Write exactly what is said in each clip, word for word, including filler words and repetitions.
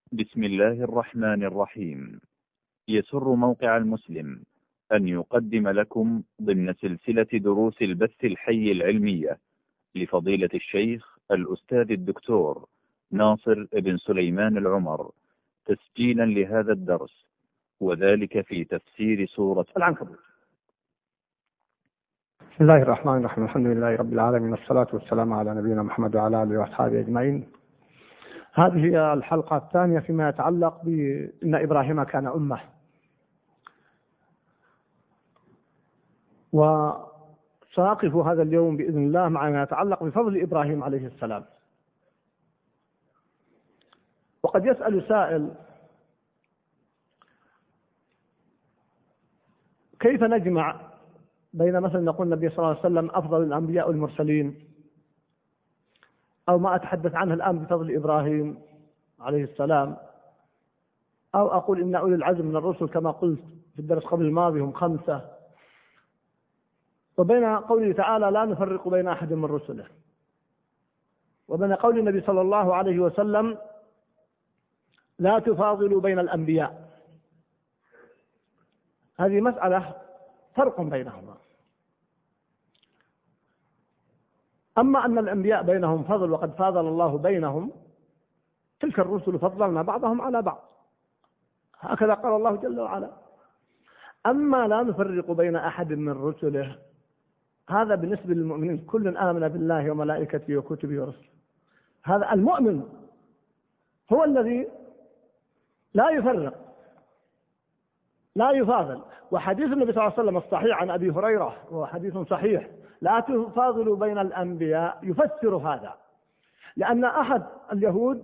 بسم الله الرحمن الرحيم. يسر موقع المسلم أن يقدم لكم ضمن سلسلة دروس البث الحي العلمية لفضيلة الشيخ الأستاذ الدكتور ناصر بن سليمان العمر تسجيلا لهذا الدرس، وذلك في تفسير سورة العنكبوت. بسم الله الرحمن الرحيم. الحمد لله رب العالمين، والصلاة والسلام على نبينا محمد وعلى آله وأصحابه أجمعين. هذه هي الحلقة الثانية فيما يتعلق بأن إبراهيم كان أمة، وسأقف هذا اليوم بإذن الله مع ما يتعلق بفضل إبراهيم عليه السلام. وقد يسأل سائل: كيف نجمع بين مثلا نقول النبي صلى الله عليه وسلم أفضل الأنبياء والمرسلين، أو ما أتحدث عنه الآن بفضل إبراهيم عليه السلام، أو أقول إن أولي العزم من الرسل كما قلت في الدرس قبل الماضي هم خمسة، وبين قوله تعالى لا نفرق بين أحد من رسله، وبين قول النبي صلى الله عليه وسلم لا تفاضلوا بين الأنبياء. هذه مسألة فرق بينهما. أما أن الأنبياء بينهم فضل وقد فاضل الله بينهم، تلك الرسل فضلنا بعضهم على بعض، هكذا قال الله جل وعلا. أما لا نفرق بين أحد من رسله، هذا بالنسبة للمؤمنين كل آمن بالله وملائكته وكتبه ورسله. هذا المؤمن هو الذي لا يفرق لا يفاضل. وحديث النبي صلى الله عليه وسلم الصحيح عن أبي هريرة، وهو حديث صحيح، لا تفاضلوا بين الأنبياء، يفسر هذا. لأن أحد اليهود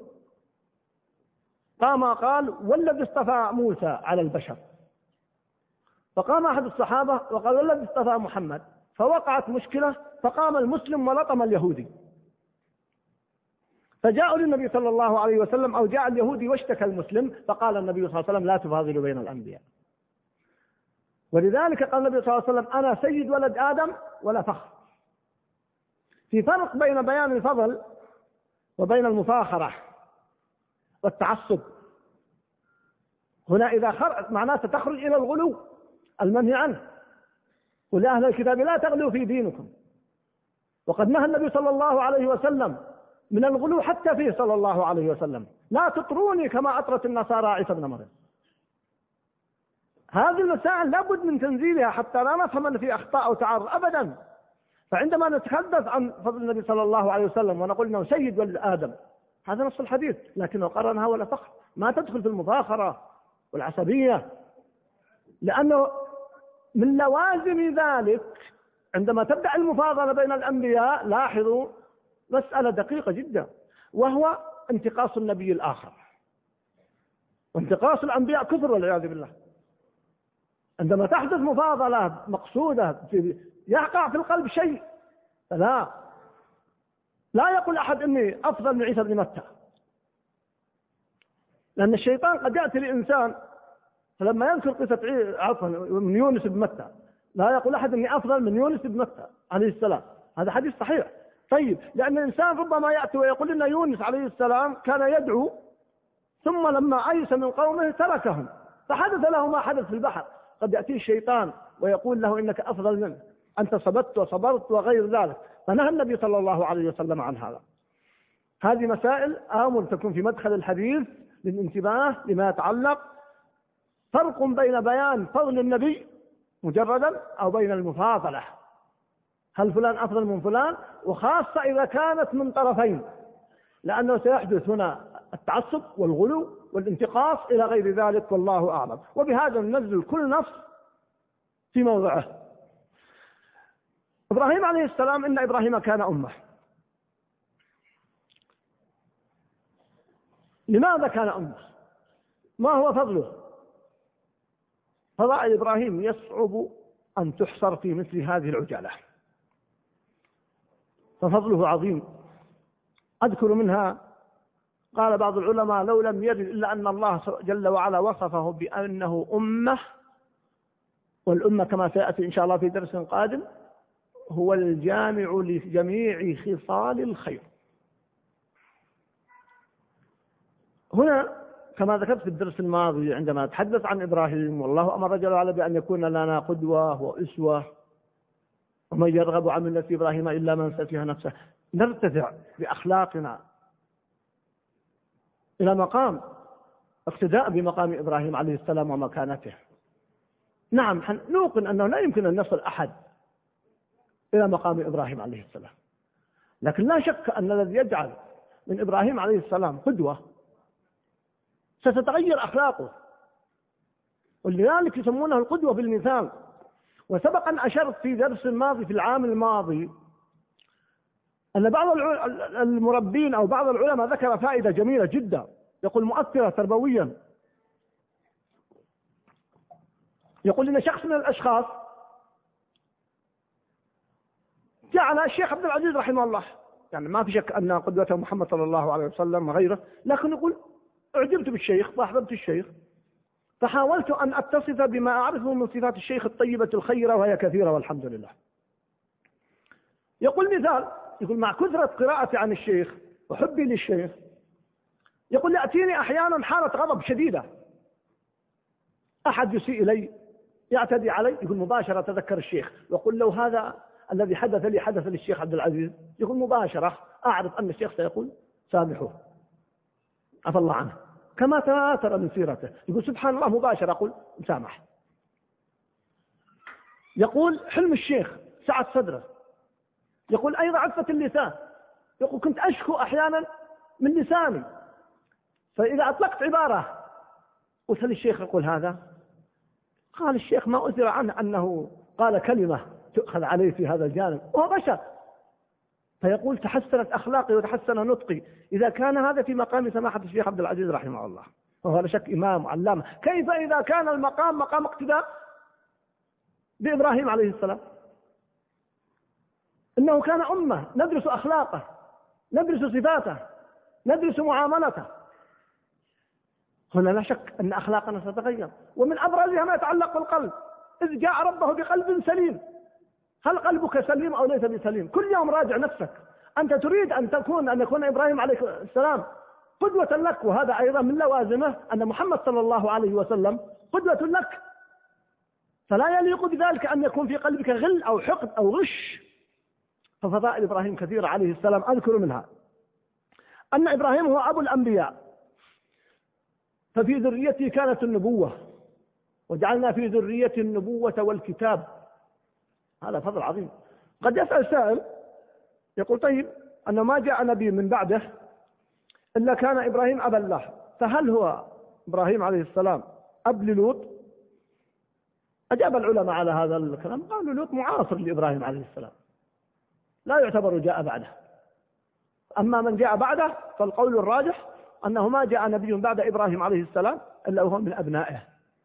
قام قال والذي اصطفى موسى على البشر، فقام أحد الصحابة وقال والذي اصطفى محمد، فوقعت مشكلة، فقام المسلم ولطم اليهودي، فجاءوا للنبي صلى الله عليه وسلم، أو جاء اليهودي واشتكى المسلم، فقال النبي صلى الله عليه وسلم لا تفاضلوا بين الأنبياء. ولذلك قال النبي صلى الله عليه وسلم أنا سيد ولد آدم ولا فخر. في فرق بين بيان الفضل وبين المفاخرة والتعصب. هنا إذا خرج معناته تخرج إلى الغلو المنهي عنه. ولأهل الكتاب لا تغلوا في دينكم، وقد نهى النبي صلى الله عليه وسلم من الغلو حتى فيه صلى الله عليه وسلم. لا تطروني كما أطرت النصارى عيسى بن مريم. هذه المسائل لابد من تنزيلها حتى لا نفهم أن في أخطاء أو تعارض أبدا. فعندما نتحدث عن فضل النبي صلى الله عليه وسلم ونقول إنه سيد ولد آدم، هذا نص الحديث، لكنه قرنها ولا فخر، ما تدخل في المفاخرة والعصبية. لأنه من لوازم ذلك عندما تبدأ المفاضلة بين الأنبياء، لاحظوا مسألة دقيقة جدا، وهو انتقاص النبي الآخر. وانتقاص الأنبياء كفر والعياذ بالله. عندما تحدث مفاضلة مقصودة يقع في القلب شيء، فلا لا يقول أحد إني أفضل من عيسى بن متى، لأن الشيطان قد يأتي لإنسان فلما يذكر قصة عفوا من يونس بن متى لا يقول أحد إني أفضل من يونس بن متى عليه السلام. هذا حديث صحيح. طيب، لأن الإنسان ربما يأتي ويقول إن يونس عليه السلام كان يدعو، ثم لما أيس من قومه تركهم فحدث له ما حدث في البحر. قد يأتي الشيطان ويقول له إنك أفضل منه، أنت صبرت وصبرت وغير ذلك. فنهى النبي صلى الله عليه وسلم عن هذا. هذه مسائل آمل تكون في مدخل الحديث للانتباه لما يتعلق فرق بين بيان فضل النبي مجردا أو بين المفاضلة، هل فلان أفضل من فلان، وخاصة إذا كانت من طرفين، لأنه سيحدث هنا التعصب والغلو والانتقاص إلى غير ذلك، والله أعلم. وبهذا ننزل كل نفس في موضعه. إبراهيم عليه السلام، إن إبراهيم كان أمة. لماذا كان أمة؟ ما هو فضله؟ فضائل إبراهيم يصعب أن تحصر في مثل هذه العجالة، ففضله عظيم. أذكر منها قال بعض العلماء لو لم يرد إلا أن الله جل وعلا وصفه بأنه أمة، والأمة كما سيأتي إن شاء الله في درس قادم هو الجامع لجميع خصال الخير. هنا كما ذكرت في الدرس الماضي عندما نتحدث عن إبراهيم، والله أمر جل وعلا بأن يكون لنا قدوة وأسوة، ومن يرغب عن ملة إبراهيم إلا من سفه نفسه، نرتفع بأخلاقنا إلى مقام اقتداء بمقام إبراهيم عليه السلام ومكانته. نعم نوقن أنه لا يمكن أن يصل أحد إلى مقام إبراهيم عليه السلام، لكن لا شك أن الذي يجعل من إبراهيم عليه السلام قدوة ستتغير أخلاقه، ولذلك يسمونه القدوة بالمثال. وسبق أن أشرت في درس الماضي في العام الماضي أن بعض المربين أو بعض العلماء ذكر فائدة جميلة جدا، يقول مؤثرة تربويا. يقول إن شخص من الأشخاص جعل الشيخ عبد العزيز رحمه الله، يعني ما في شك أن قدوته محمد صلى الله عليه وسلم وغيره، لكن يقول أعجبت بالشيخ وأحببت الشيخ فحاولت أن أتصف بما أعرفه من صفات الشيخ الطيبة الخيرة وهي كثيرة والحمد لله. يقول مثال، يقول مع كثرة قراءتي عن الشيخ وحبي للشيخ، يقول يأتيني أحيانا حالة غضب شديدة، أحد يسيء إلي يعتدي علي، يقول مباشرة أتذكر الشيخ ويقول لو هذا الذي حدث لي حدث للشيخ عبد العزيز، يقول مباشرة أعرف أن الشيخ سيقول سامحوه عفى الله عنه، كما تواتر من سيرته. يقول سبحان الله مباشرة أقول مسامح. يقول حلم الشيخ سعة صدره. يقول أيضا عفة اللسان، يقول كنت أشكو أحيانا من لساني، فإذا أطلقت عبارة أسأل الشيخ يقول هذا قال الشيخ ما أثر عنه أنه قال كلمة تؤخذ عليه في هذا الجانب، وهو بشر. فيقول تحسنت أخلاقي وتحسن نطقي إذا كان هذا في مقام سماحة الشيخ عبد العزيز رحمه الله، وهو لا شك إمام وعلامة. كيف إذا كان المقام مقام اقتداء بإبراهيم عليه السلام؟ إنه كان أمة ندرس أخلاقه، ندرس صفاته، ندرس معاملته. هنا لا شك أن أخلاقنا ستتغير، ومن أبرزها ما يتعلق بالقلب. إذ جاء ربه بقلب سليم، هل قلبك سليم أو ليس بسليم؟ كل يوم راجع نفسك. أنت تريد أن تكون أن يكون إبراهيم عليه السلام قدوة لك، وهذا أيضا من لوازمه أن محمد صلى الله عليه وسلم قدوة لك، فلا يليق بذلك أن يكون في قلبك غل أو حقد أو غش. ففضائل إبراهيم كثيرة عليه السلام، أذكر منها أن إبراهيم هو أبو الأنبياء، ففي ذريته كانت النبوة، وجعلنا في ذرية النبوة والكتاب. هذا فضل عظيم. قد يسأل سائل يقول طيب أنه ما جاء نبي من بعده إلا كان إبراهيم أبا له، فهل هو إبراهيم عليه السلام أب للوط؟ أجاب العلماء على هذا الكلام، قالوا لوط معاصر لإبراهيم عليه السلام، لا يعتبر جاء بعده. أما من جاء بعده فالقول الراجح أنه ما جاء نبي بعد إبراهيم عليه السلام إلا هو من أبنائه،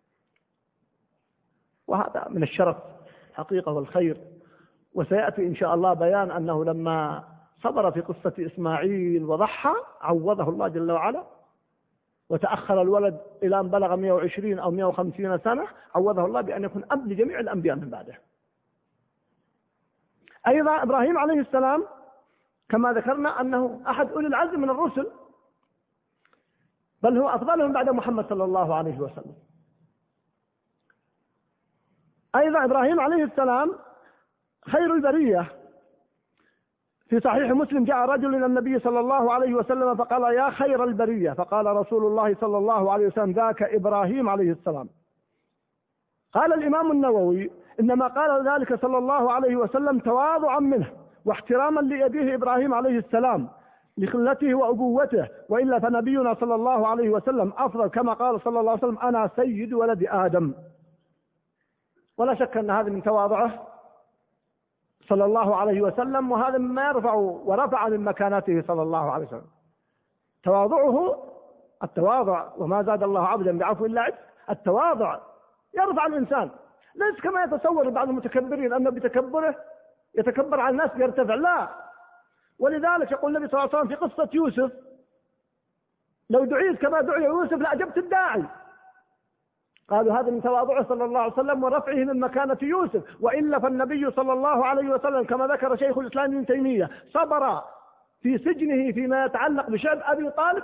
وهذا من الشرف حقيقة والخير. وسيأتي إن شاء الله بيان أنه لما صبر في قصة إسماعيل وضحى عوضه الله جل وعلا، وتأخر الولد إلى أن بلغ مئة وعشرين أو مئة وخمسين سنة، عوضه الله بأن يكون أب لجميع الأنبياء من بعده. أيضا إبراهيم عليه السلام كما ذكرنا أنه أحد أولي العزم من الرسل، بل هو أفضلهم بعد محمد صلى الله عليه وسلم. أيضا إبراهيم عليه السلام خير البرية. في صحيح مسلم جاء رجل إلى النبي صلى الله عليه وسلم فقال يا خير البرية، فقال رسول الله صلى الله عليه وسلم ذاك إبراهيم عليه السلام. قال الإمام النووي إنما قال ذلك صلى الله عليه وسلم تواضعا منه واحتراما لأبيه إبراهيم عليه السلام لخلته وأبوته، وإلا فنبينا صلى الله عليه وسلم أفضل، كما قال صلى الله عليه وسلم أنا سيد ولد آدم. ولا شك أن هذا من تواضعه صلى الله عليه وسلم، وهذا مما يرفع ورفع من مكانته صلى الله عليه وسلم. تواضعه التواضع، وما زاد الله عبدا بعفو إلا عز. التواضع يرفع الإنسان، ليس كما يتصور بعض المتكبرين أنه بتكبره يتكبر على الناس يرتفع، لا. ولذلك يقول النبي صلى الله عليه وسلم في قصة يوسف لو دعيت كما دعي يوسف لأجبت الداعي. قالوا هذا من تواضعه صلى الله عليه وسلم ورفعه من مكانة يوسف، وإلا فالنبي صلى الله عليه وسلم كما ذكر شيخ الإسلام ابن تيمية صبر في سجنه فيما يتعلق بشأن أبي طالب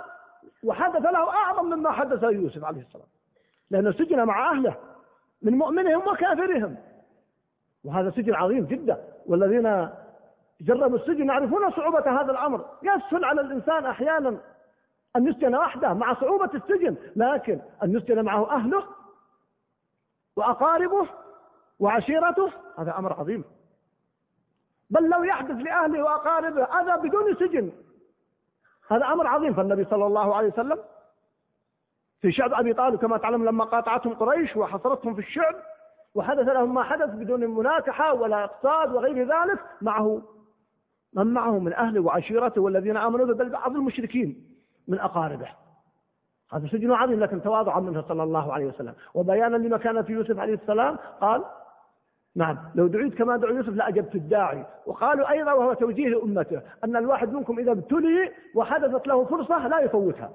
وحدث له أعظم مما حدث يوسف عليه السلام، لأنه سجن مع أهله من مؤمنهم وكافرهم، وهذا سجن عظيم جدا. والذين جربوا السجن يعرفون صعوبة هذا الأمر. يسهل على الإنسان أحيانا أن يسجن وحده مع صعوبة السجن، لكن أن يسجن معه أهله وأقاربه وعشيرته هذا أمر عظيم. بل لو يحدث لأهله وأقاربه هذا بدون سجن هذا أمر عظيم. فالنبي صلى الله عليه وسلم في شعب أبي طالب كما تعلم لما قاطعتهم قريش وحصرتهم في الشعب وحدث لهم ما حدث بدون مناكحة ولا اقتصاد وغير ذلك، معه من معه من أهله وعشيرته والذين آمنوا بل بعض المشركين من أقاربه. هذا سجن عظيم، لكن تواضعا منه صلى الله عليه وسلم وبيانا لمكانة يوسف عليه السلام قال نعم لو دعيت كما دعا يوسف لأجبت الداعي. وقالوا أيضا وهو توجيه لأمته أن الواحد منكم إذا ابتلي وحدثت له فرصة لا يفوتها.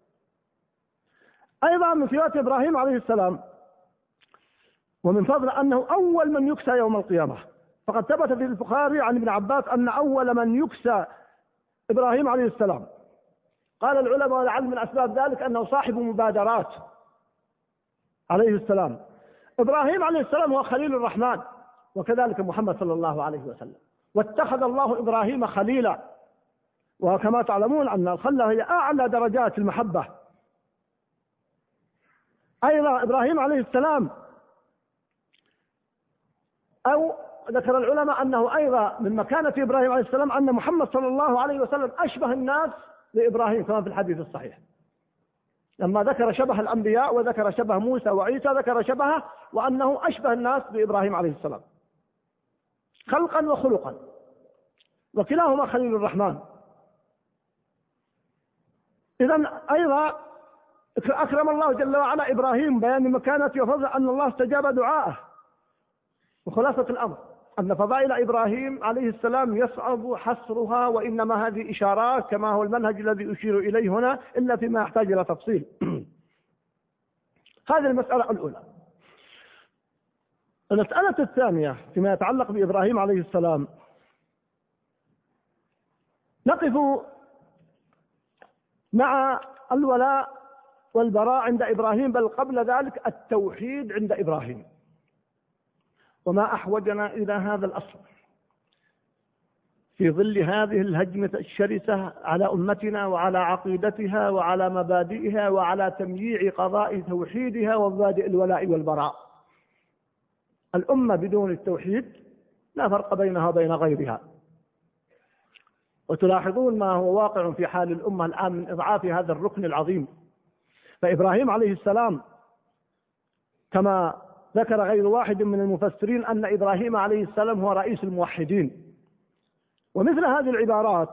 أيضا من صفات إبراهيم عليه السلام ومن فضل أنه أول من يكسى يوم القيامة، فقد ثبت في البخاري عن ابن عباس أن أول من يكسى إبراهيم عليه السلام. قال العلماء ولعل من أسباب ذلك أنه صاحب مبادرات عليه السلام. إبراهيم عليه السلام هو خليل الرحمن، وكذلك محمد صلى الله عليه وسلم، واتخذ الله إبراهيم خليلا. وكما تعلمون أن الخلة هي أعلى درجات المحبة. أيضا إبراهيم عليه السلام أو ذكر العلماء أنه أيضا من مكانة إبراهيم عليه السلام أن محمد صلى الله عليه وسلم أشبه الناس لإبراهيم كما في الحديث الصحيح، لما ذكر شبه الأنبياء وذكر شبه موسى وعيسى ذكر شبهه وأنه أشبه الناس بإبراهيم عليه السلام خلقا وخلقا، وكلاهما خليل الرحمن. إذن أيضا أكرم الله جل وعلا إبراهيم بيان مكانته وفضل أن الله استجاب دعاءه. وخلاصة الأمر أن فضائل إبراهيم عليه السلام يصعب حصرها، وإنما هذه إشارات كما هو المنهج الذي أشير إليه هنا إلا فيما يحتاج إلى تفصيل. هذه المسألة الأولى. المسألة الثانية فيما يتعلق بإبراهيم عليه السلام نقف مع الولاء والبراء عند إبراهيم، بل قبل ذلك التوحيد عند إبراهيم. وما أحوجنا إلى هذا الأصل في ظل هذه الهجمة الشرسة على أمتنا وعلى عقيدتها وعلى مبادئها وعلى تمييع قضاء توحيدها ومبادئ الولاء والبراء. الأمة بدون التوحيد لا فرق بينها وبين غيرها. وتلاحظون ما هو واقع في حال الأمة الآن من إضعاف هذا الركن العظيم. فإبراهيم عليه السلام كما ذكر غير واحد من المفسرين أن إبراهيم عليه السلام هو رئيس الموحدين. ومثل هذه العبارات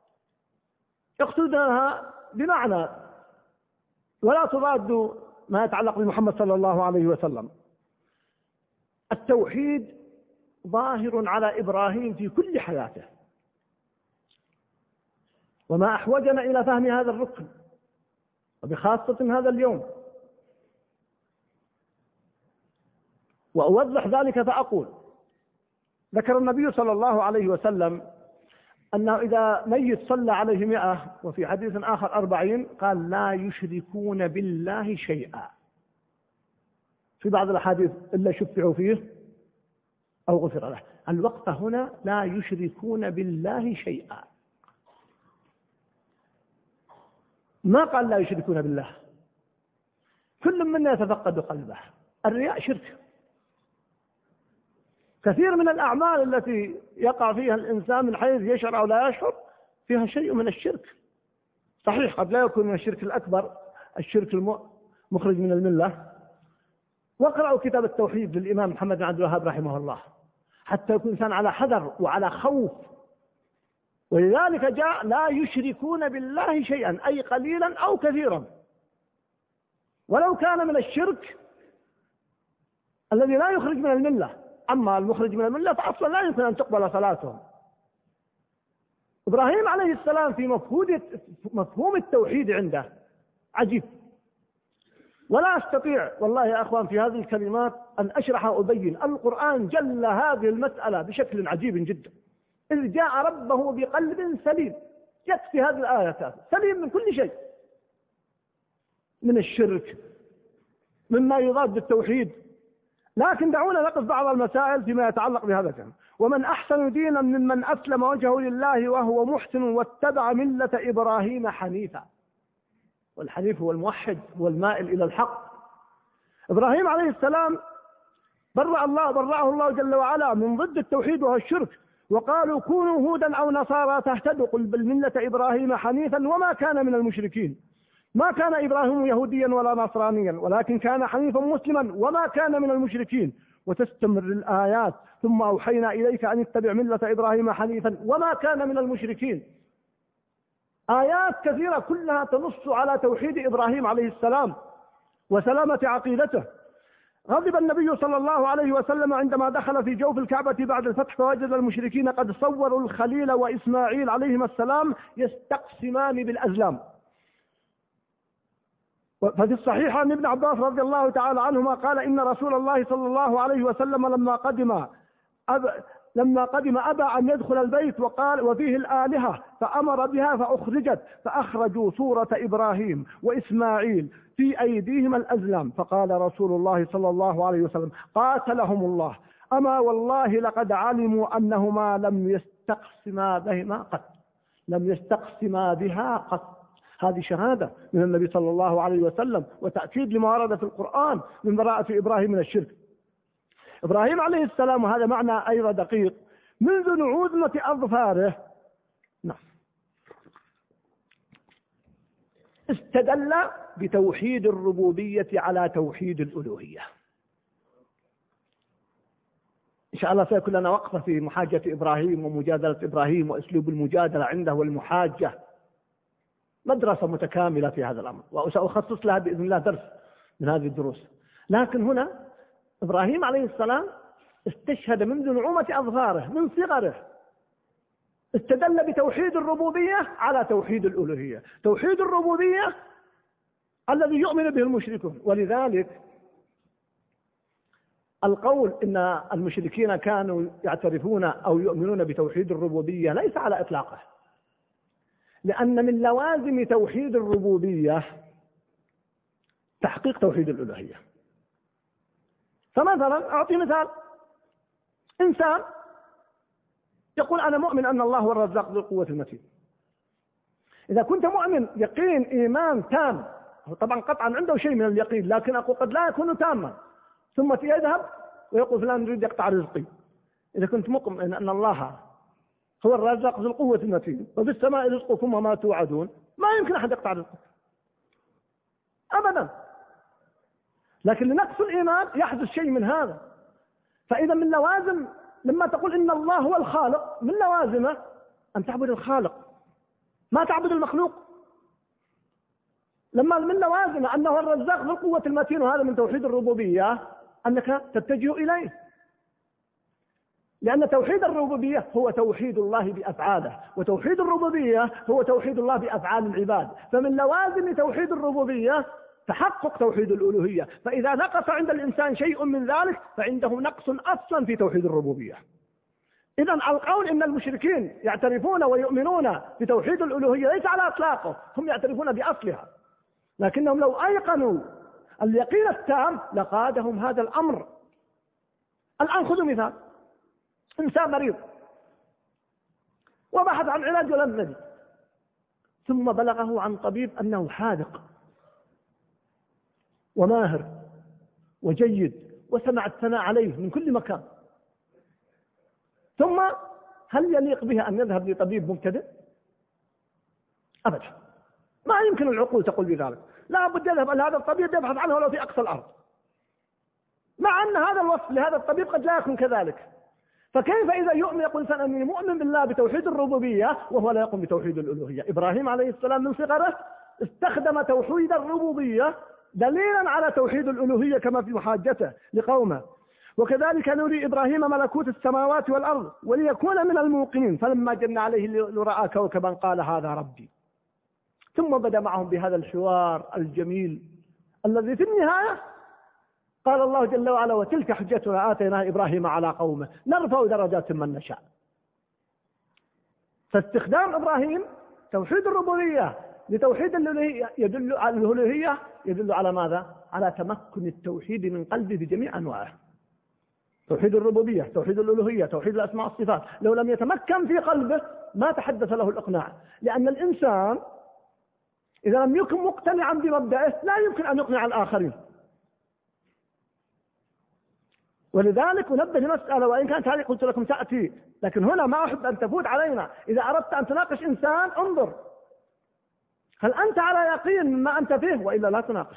يقصدها بمعنى ولا تضاد ما يتعلق بمحمد صلى الله عليه وسلم. التوحيد ظاهر على إبراهيم في كل حياته، وما أحوجنا إلى فهم هذا الركن وبخاصة هذا اليوم. وأوضح ذلك فأقول ذكر النبي صلى الله عليه وسلم أنه إذا ميت صلى عليه مئة وفي حديث آخر أربعين قال لا يشركون بالله شيئا. في بعض الأحاديث إلا شفعوا فيه أو غفر له. الوقت هنا لا يشركون بالله شيئا، ما قال لا يشركون بالله. كل منا يتفقد قلبه. الرياء شرك. كثير من الأعمال التي يقع فيها الإنسان من حيث يشعر أو لا يشعر فيها شيء من الشرك. صحيح قد لا يكون من الشرك الأكبر، الشرك المخرج من الملة. واقرأوا كتاب التوحيد للإمام محمد بن عبد الوهاب رحمه الله حتى يكون الإنسان على حذر وعلى خوف. ولذلك جاء لا يشركون بالله شيئا، أي قليلا أو كثيرا، ولو كان من الشرك الذي لا يخرج من الملة. أما المخرج من الملة فأصلا لا يمكن أن تقبل صلاتهم. إبراهيم عليه السلام في مفهوم التوحيد عنده عجيب، ولا أستطيع والله يا أخوان في هذه الكلمات أن أشرح وأبين. القرآن جل هذه المسألة بشكل عجيب جدا. إذ جاء ربه بقلب سليم، يكفي هذه الآية سليم من كل شيء. من الشرك، مما يضاد بالتوحيد. لكن دعونا نقف بعض المسائل فيما يتعلق بهذا الكلام. ومن أحسن دينا ممن أسلم وجهه لله وهو محسن واتبع ملة إبراهيم حنيفا. والحنيف هو الموحد، هو المائل إلى الحق. إبراهيم عليه السلام برأ الله برأه الله جل وعلا من ضد التوحيد وهو الشرك، وقالوا كونوا هودا أو نصارى تهتدوا، قل بل ملة إبراهيم حنيفا وما كان من المشركين. ما كان إبراهيم يهوديا ولا نصرانيا، ولكن كان حنيفا مسلما وما كان من المشركين. وتستمر الآيات ثم أوحينا إليك أن اتبع ملة إبراهيم حنيفا وما كان من المشركين. آيات كثيرة كلها تنص على توحيد إبراهيم عليه السلام وسلامة عقيدته. غضب النبي صلى الله عليه وسلم عندما دخل في جوف الكعبة بعد الفتح فوجد المشركين قد صوروا الخليل وإسماعيل عليهما السلام يستقسمان بالأزلام. ففي الصحيح عن ابن عباس رضي الله تعالى عنهما قال إن رسول الله صلى الله عليه وسلم لما قدم أب لما قدم أبى أن يدخل البيت وقال وفيه الآلهة، فأمر بها فأخرجت، فأخرجوا صورة إبراهيم وإسماعيل في أيديهما الأزلام، فقال رسول الله صلى الله عليه وسلم قاتلهم الله، أما والله لقد علموا أنهما لم يستقسما بهما قط لم يستقسما بها قط. هذه شهادة من النبي صلى الله عليه وسلم وتأكيد لما ورد في القرآن من براءة إبراهيم من الشرك. إبراهيم عليه السلام، وهذا معنى أيضا دقيق، منذ نعوذمة أظفاره نعم استدل بتوحيد الربوبية على توحيد الألوهية. إن شاء الله سيكون لنا وقفة في محاجة إبراهيم ومجادلة إبراهيم وأسلوب المجادلة عنده والمحاجة، مدرسة متكاملة في هذا الأمر، وسأخصص لها بإذن الله درس من هذه الدروس. لكن هنا إبراهيم عليه السلام استشهد منذ نعومة أظفاره من صغره، استدل بتوحيد الربوبية على توحيد الألوهية. توحيد الربوبية الذي يؤمن به المشركون، ولذلك القول إن المشركين كانوا يعترفون أو يؤمنون بتوحيد الربوبية ليس على إطلاقه، لأن من لوازم توحيد الربوبية تحقيق توحيد الألوهية. فمثلا أعطي مثال، إنسان يقول أنا مؤمن أن الله هو الرزاق ذو القوة المتين. إذا كنت مؤمن يقين إيمان تام، طبعا قطعا عنده شيء من اليقين، لكن أقول قد لا يكون تاما، ثم يذهب ويقول فلان يريد يقطع رزقي. إذا كنت مؤمن أن الله هو الرزاق ذو القوة المتين وفي السماء رزقكم وما توعدون، ما يمكن أحد يقطع رزقك أبدا. لكن لنقص الإيمان يحدث شيء من هذا. فإذا من لوازم لما تقول إن الله هو الخالق، من لوازمه أن تعبد الخالق ما تعبد المخلوق. لما من لوازمه أنه الرزاق ذو القوة المتين، وهذا من توحيد الربوبية، أنك تتجه إليه، لأن توحيد الربوبية هو توحيد الله بأفعاله، وتوحيد الربوبية هو توحيد الله بأفعال العباد. فمن لوازم توحيد الربوبية تحقق توحيد الألوهية. فإذا نقص عند الإنسان شيء من ذلك فعنده نقص أصلا في توحيد الربوبية. إذن القول إن المشركين يعترفون ويؤمنون بتوحيد الألوهية ليس على إطلاقه، هم يعترفون بأصلها، لكنهم لو أيقنوا اليقين التام لقادهم هذا الأمر. الآن خذوا مثال، إنسان مريض وبحث عن علاج ولم يجد، ثم بلغه عن طبيب أنه حاذق وماهر وجيد وسمع الثناء عليه من كل مكان، ثم هل يليق به أن يذهب لطبيب مبتدئ؟ أبدا، ما يمكن العقول تقول بذلك. لا بد يذهب لهذا الطبيب يبحث عنه ولو في أقصى الأرض، مع أن هذا الوصف لهذا الطبيب قد لا يكون كذلك. فكيف إذا يؤمن يقول إنسان أني مؤمن بالله بتوحيد الربوبية وهو لا يقوم بتوحيد الألوهية؟ إبراهيم عليه السلام من صغره استخدم توحيد الربوبية دليلا على توحيد الألوهية كما في محاجته لقومه. وكذلك نري إبراهيم ملكوت السماوات والأرض وليكون من الموقنين، فلما جن عليه لرأى كوكبا قال هذا ربي. ثم بدأ معهم بهذا الحوار الجميل الذي في النهاية قال الله جل وعلا وتلك حجتنا آتينا إبراهيم على قومه نرفع درجات من نشاء. فاستخدام إبراهيم توحيد الربوبية لتوحيد الألوهية يدل على الألوهية يدل على ماذا؟ على تمكن التوحيد من قلبه بجميع أنواعه. توحيد الربوبية، توحيد الألوهية، توحيد الأسماء والصفات، لو لم يتمكن في قلبه ما تحدث له الإقناع، لأن الإنسان إذا لم يكن مقتنعا بمبدأه لا يمكن أن يقنع الآخرين. ولذلك ننبه لمسألة، وإن كانت هذه قلت لكم تأتي، لكن هنا ما أحب أن تفوت علينا. إذا أردت أن تناقش إنسان انظر هل أنت على يقين مما أنت فيه وإلا لا تناقش.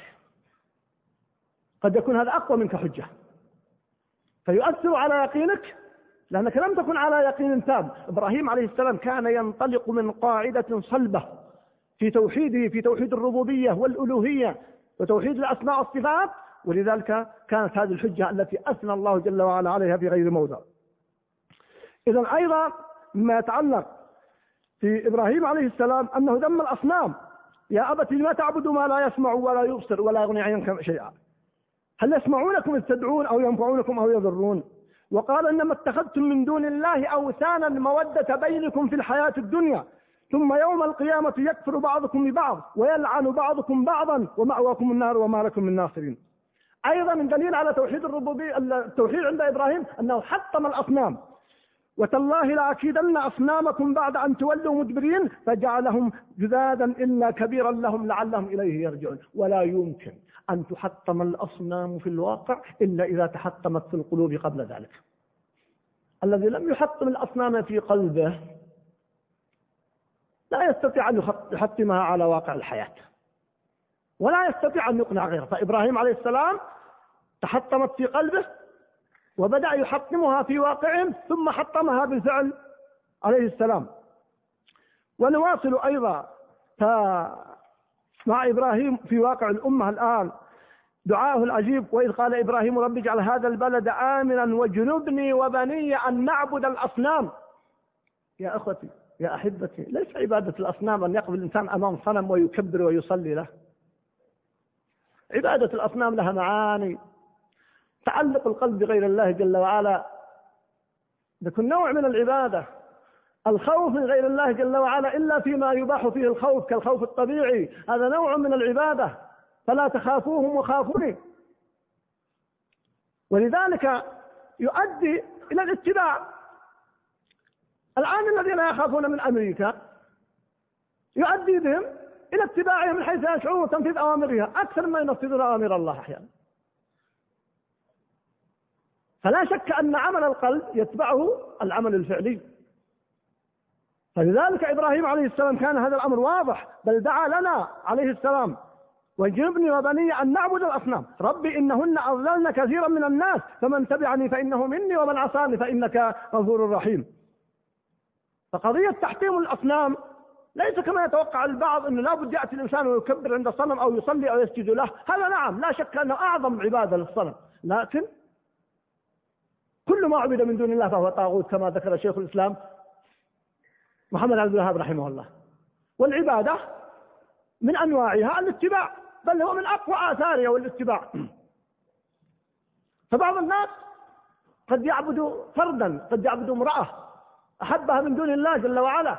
قد يكون هذا أقوى منك حجة فيؤثر على يقينك لأنك لم تكن على يقين تام. إبراهيم عليه السلام كان ينطلق من قاعدة صلبة في توحيده، في توحيد الربوبية والألوهية وتوحيد الأسماء والصفات، ولذلك كانت هذه الحجة التي أثنى الله جل وعلا عليها في غير موضع. إذن أيضا مما يتعلق في إبراهيم عليه السلام أنه ذم الأصنام. يا أبت لما تعبد ما لا يسمع ولا يبصر ولا يغني عنك شيئا، هل يسمعونكم إذ تدعون أو ينفعونكم أو يضرون. وقال إنما اتخذتم من دون الله أوثانا مودة بينكم في الحياة الدنيا ثم يوم القيامة يكفر بعضكم ببعض ويلعن بعضكم بعضا ومأواكم النار وما لكم من ناصرين. أيضا من دليل على توحيد الربوبية التوحيد عند إبراهيم أنه حطم الأصنام. وتالله لأكيدن أصنامكم بعد أن تولوا مدبرين فجعلهم جذاذا إلا كبيرا لهم لعلهم إليه يرجعون. ولا يمكن أن تحطم الأصنام في الواقع إلا إذا تحطمت في القلوب قبل ذلك. الذي لم يحطم الأصنام في قلبه لا يستطيع أن يحطمها على واقع الحياة ولا يستطيع أن يقنع غيره. فإبراهيم عليه السلام تحطمت في قلبه وبدأ يحطمها في واقعهم ثم حطمها بالفعل عليه السلام. ونواصل أيضا مع إبراهيم في واقع الأمة الآن دعاه العجيب، وإذ قال إبراهيم رب اجعل هذا البلد آمنا واجنبني وبني أن نعبد الأصنام. يا أخوتي يا أحبتي، ليس عبادة الأصنام أن يقف الإنسان أمام صنم ويكبر ويصلي له. عبادة الأصنام لها معاني، تعلق القلب بغير الله جل وعلا يكون نوع من العبادة. الخوف من غير الله جل وعلا إلا فيما يباح فيه الخوف كالخوف الطبيعي هذا نوع من العبادة، فلا تخافوهم وخافوني. ولذلك يؤدي إلى الاتباع. الآن الذين يخافون من أمريكا يؤدي بهم إلى اتباعهم من حيث يشعرون وتنفيذ أوامرها أكثر ما ينفذون أوامر الله أحيانا. فلا شك أن عمل القلب يتبعه العمل الفعلي. فلذلك إبراهيم عليه السلام كان هذا الأمر واضح، بل دعا لنا عليه السلام واجنبني وبني أن نعبد الأصنام ربي إنهن أضللن كثيرا من الناس فمن تبعني فإنه مني ومن عصاني فإنك غفور رحيم. فقضية تحطيم الأصنام ليس كما يتوقع البعض أنه لا بد يأتي الإنسان ويكبر عند الصنم أو يصلي أو يسجد له. هذا نعم لا شك أنه أعظم عبادة للصنم، لكن كل ما عبد من دون الله فهو طاغوت كما ذكر شيخ الإسلام محمد عبد الوهاب رحمه الله. والعبادة من أنواعها الاتباع، بل هو من أقوى آثارها والاتباع. فبعض الناس قد يعبد فردا، قد يعبد امرأة أحبها من دون الله جل وعلا،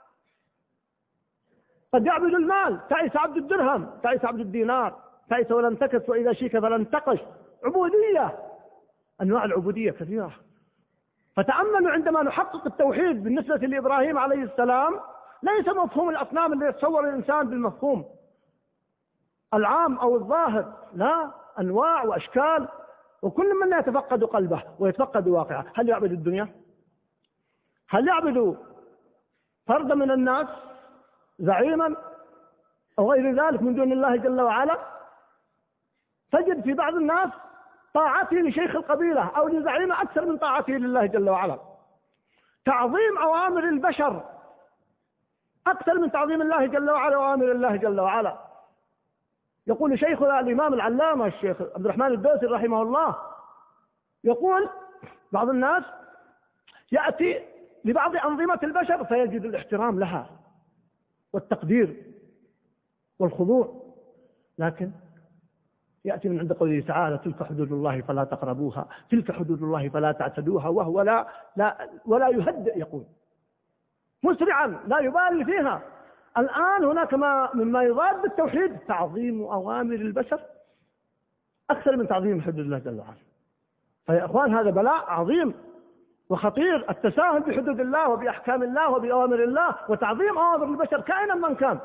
قد يعبد المال، تعيس عبد الدرهم، تعيس عبد الدينار، تعيس ولن تكس وإذا شيك فلن تقش. عبودية، أنواع العبودية كثيرة. فتأملوا عندما نحقق التوحيد بالنسبة لإبراهيم عليه السلام ليس مفهوم الأصنام اللي يتصور الإنسان بالمفهوم العام أو الظاهر، لا، أنواع وأشكال، وكل منا يتفقد قلبه ويتفقد واقعه. هل يعبد الدنيا؟ هل يعبد فردا من الناس زعيما أو غير ذلك من دون الله جل وعلا؟ تجد في بعض الناس طاعته لشيخ القبيلة أو لزعيمه أكثر من طاعته لله جل وعلا. تعظيم أوامر البشر أكثر من تعظيم الله جل وعلا وأوامر الله جل وعلا. يقول شيخنا الإمام العلامة الشيخ عبد الرحمن الدوسري رحمه الله، يقول بعض الناس يأتي لبعض أنظمة البشر فيجد الاحترام لها والتقدير والخضوع، لكن يأتي من عند قوله تعالى تلك حدود الله فلا تقربوها، تلك حدود الله فلا تعتدوها، وهو لا, لا ولا يهدئ، يقول مسرعا لا يبالي فيها. الآن هناك ما مما يضاد التوحيد تعظيم أوامر البشر أكثر من تعظيم حدود الله جل وعلا. فيا إخوان هذا بلاء عظيم وخطير، التساهل بحدود الله وبأحكام الله وبأوامر الله وتعظيم أوامر البشر كائنا من كان.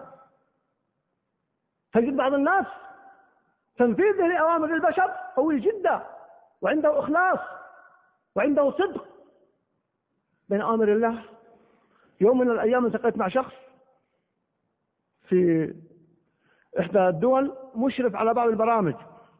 تجد بعض الناس تنفيذه لأوامر البشر قوي جدا وعنده إخلاص وعنده صدق بين أوامر الله. يوم من الأيام التقيت مع شخص في إحدى الدول مشرف على بعض البرامج،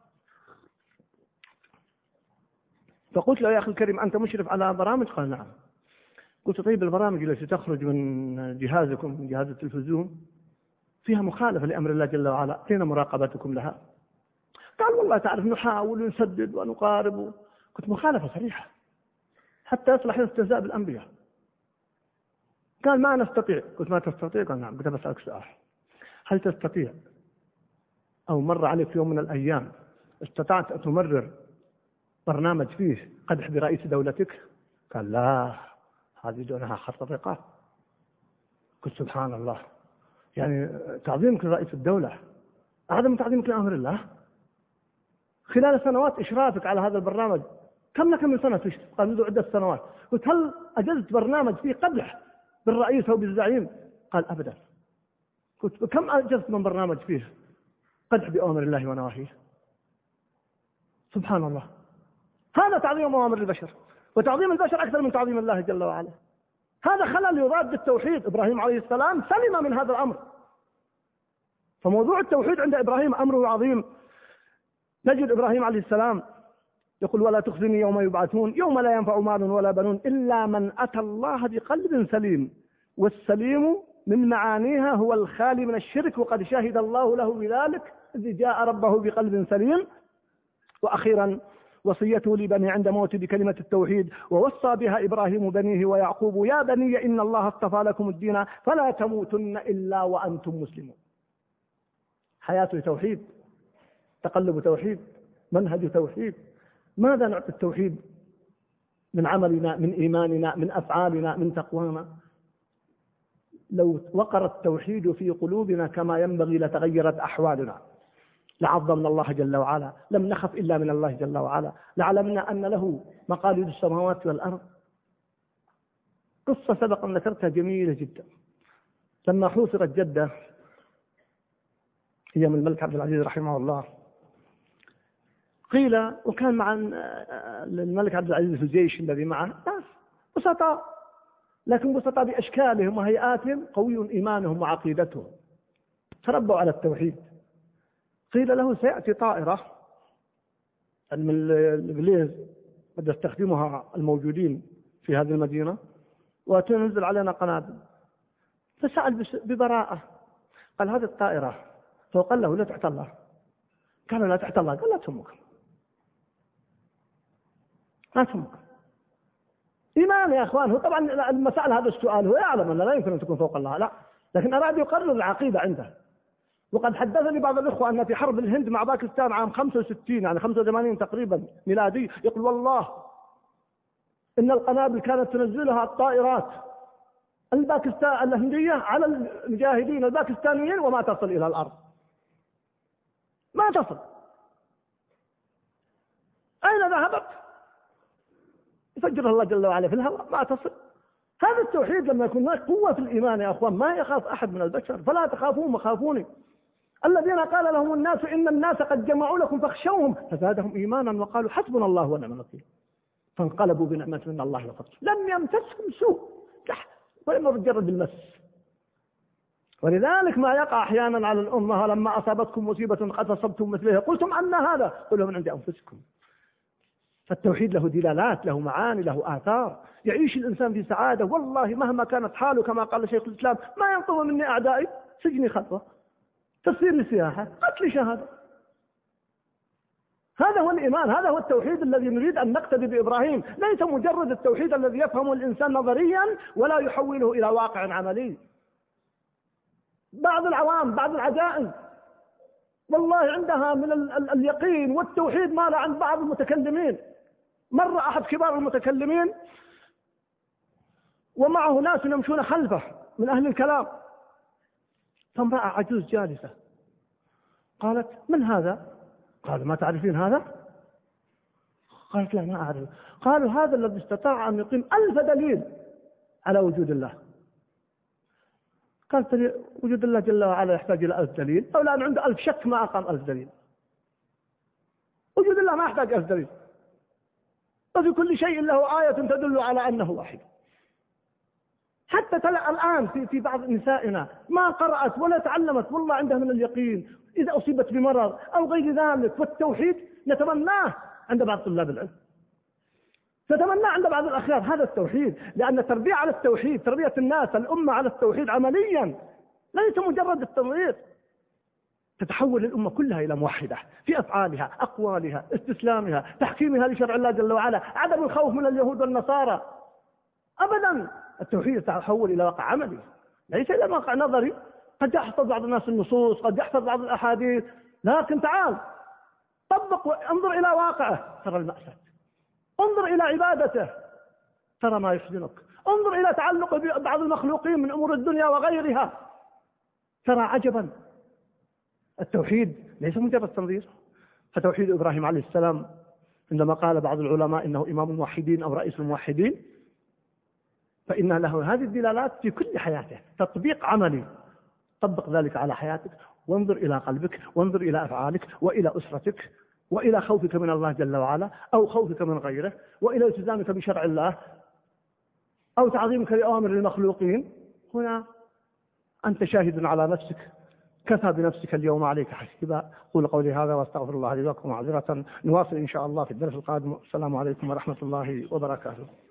فقلت له يا أخي الكريم أنت مشرف على برامج؟ قال نعم. قلت طيب البرامج التي تخرج من جهازكم من جهاز التلفزيون فيها مخالفة لأمر الله جل وعلا، أين مراقبتكم لها؟ قال والله تعرف نحاول ونسدد ونقارب. قلت مخالفة صريحة حتى يصلح الاستهزاء بالأنبياء. قال ما نستطيع. قلت ما تستطيع؟ قال نعم. قلت بسألك سؤال، هل تستطيع أو مر عليك في يوم من الأيام استطعت أن تمرر برنامج فيه قدح برئيس دولتك؟ قال لا، هذه دونها خط الرقاب. قلت سبحان الله، يعني تعظيمك لرئيس الدولة أعظم من تعظيمك لأمر الله. خلال سنوات إشرافك على هذا البرنامج كم لك من سنة تشرف؟ قال منذ عدة سنوات. قلت هل أجزت برنامج فيه قدح بالرئيس أو بالزعيم؟ قال أبدا. قلت كم أجزت من برنامج فيه قدح بأمر الله ونواهيه؟ سبحان الله، هذا تعظيم أوامر البشر، وتعظيم البشر أكثر من تعظيم الله جل وعلا. هذا خلل يضاد التوحيد. إبراهيم عليه السلام سلم من هذا الأمر. فموضوع التوحيد عند إبراهيم أمره عظيم. نجد إبراهيم عليه السلام يقول ولا تخزني يوم يبعثون يوم لا ينفع مال ولا بنون إلا من أتى الله بقلب سليم. والسليم من معانيها هو الخالي من الشرك، وقد شهد الله له بذلك إذ جاء ربه بقلب سليم. وأخيرا وصيته لبنيه عند موته بكلمة التوحيد، ووصى بها إبراهيم بنيه ويعقوب يا بني إن الله اصطفى لكم الدين فلا تموتن إلا وأنتم مسلمون. حياته توحيد، تقلب توحيد، منهج توحيد. ماذا نعطي التوحيد من عملنا، من إيماننا، من أفعالنا، من تقوانا؟ لو وقر التوحيد في قلوبنا كما ينبغي لتغيرت أحوالنا، لعظمنا الله جل وعلا، لم نخف إلا من الله جل وعلا، لعلمنا أن له مقاليد السماوات والأرض. قصة سبق أن ذكرتها جميلة جدا. لما حوصرت جدة هي من الملك عبد العزيز رحمه الله، قيل وكان مع الملك عبد العزيز في الجيش الذي معه ناس بسطاء، لكن بسطاء بأشكالهم وهيئاتهم، قوي إيمانهم وعقيدتهم، تربوا على التوحيد. قيل له سيأتي طائرة من الإنجليز قد يستخدمها الموجودين في هذه المدينة وتنزل علينا قنابل. فسأل ببراءة، قال هذه الطائرة فقال له لا تحت الله. قال لا تحت الله. قال لا تهمك، لا تهمك. إيمان يا أخوان. هو طبعا المسألة هذا السؤال هو يعلم أن لا يمكن أن تكون فوق الله، لا، لكن أراد يقرر العقيدة عنده. وقد حدثني بعض الإخوة أن في حرب الهند مع باكستان عام خمسة وستين يعني خمسة وثمانين تقريبا ميلادي، يقول والله إن القنابل كانت تنزلها الطائرات الباكستان الهندية على المجاهدين الباكستانيين وما تصل إلى الأرض، ما تصل. أين ذهبت؟ يفجرها الله جل وعلا في الهواء، ما تصل. هذا التوحيد لما يكون هناك قوة في الإيمان يا أخوان ما يخاف أحد من البشر. فلا تخافون وخافوني الذين قال لهم الناس إن الناس قد جمعوا لكم فاخشوهم فزادهم إيمانا وقالوا حسبنا الله ونعم الوكيل فانقلبوا بنعمة من الله وفضل لم يمسسهم سوء وإنما مجرد المس. ولذلك ما يقع أحيانا على الأمة لما أصابتكم مصيبة قد أصبتم مثلها قلتم أن هذا قلوا من عند أنفسكم. فالتوحيد له دلالات، له معاني، له آثار، يعيش الإنسان في سعادة. والله مهما كانت حاله كما قال شيخ الإسلام ما ينقض مني أعدائي سجني خطوة، تصير سياحة، قتل شهادة. هذا هو الإيمان، هذا هو التوحيد الذي نريد أن نقتدي بإبراهيم، ليس مجرد التوحيد الذي يفهمه الإنسان نظريا ولا يحوله إلى واقع عملي. بعض العوام بعض العجائز والله عندها من ال ال اليقين والتوحيد ما لا عند بعض المتكلمين. مر أحد كبار المتكلمين ومعه ناس يمشون خلفه من أهل الكلام، فامرأة عجوز جالسة قالت: من هذا؟ قال: ما تعرفين هذا؟ قالت: لا، ما أعرف. قالوا: هذا الذي استطاع أن يقيم ألف دليل على وجود الله. قالت: وجود الله جل وعلا يحتاج إلى ألف دليل، أو لأن عنده ألف شك ما أقام ألف دليل. وجود الله ما يحتاج ألف دليل، وفي كل شيء له آية تدل على أنه واحد. حتى الآن في في بعض نسائنا ما قرأت ولا تعلمت، والله عندها من اليقين إذا أصيبت بمرض أو غير ذلك، والتوحيد نتمناه عند بعض طلاب العلم، نتمناه عند بعض الأخيار هذا التوحيد، لأن التربية على التوحيد، تربية الناس الأمة على التوحيد عمليا، ليس مجرد التمريض، تتحول الأمة كلها إلى موحدة في أفعالها، أقوالها، استسلامها، تحكيمها لشرع الله جل وعلا، عدم الخوف من اليهود والنصارى أبدا. التوحيد يتحول إلى واقع عملي، ليس إلى واقع نظري. قد يحفظ بعض الناس النصوص، قد يحفظ بعض الأحاديث، لكن تعال طبق، انظر إلى واقعه ترى المأساة، انظر إلى عبادته ترى ما يحزنك، انظر إلى تعلق ببعض المخلوقين من أمور الدنيا وغيرها ترى عجبا. التوحيد ليس مجرد تنظير. فتوحيد إبراهيم عليه السلام عندما قال بعض العلماء إنه إمام الموحدين أو رئيس الموحدين، فإن له هذه الدلالات في كل حياته، تطبيق عملي. طبق ذلك على حياتك، وانظر إلى قلبك، وانظر إلى أفعالك، وإلى أسرتك، وإلى خوفك من الله جل وعلا أو خوفك من غيره، وإلى التزامك بشرع الله أو تعظيمك لأوامر المخلوقين. هنا أنت شاهد على نفسك، كفى بنفسك اليوم عليك حسيبا. قول قولي هذا واستغفر الله لي ولكم معذرة. نواصل إن شاء الله في الدرس القادم. السلام عليكم ورحمة الله وبركاته.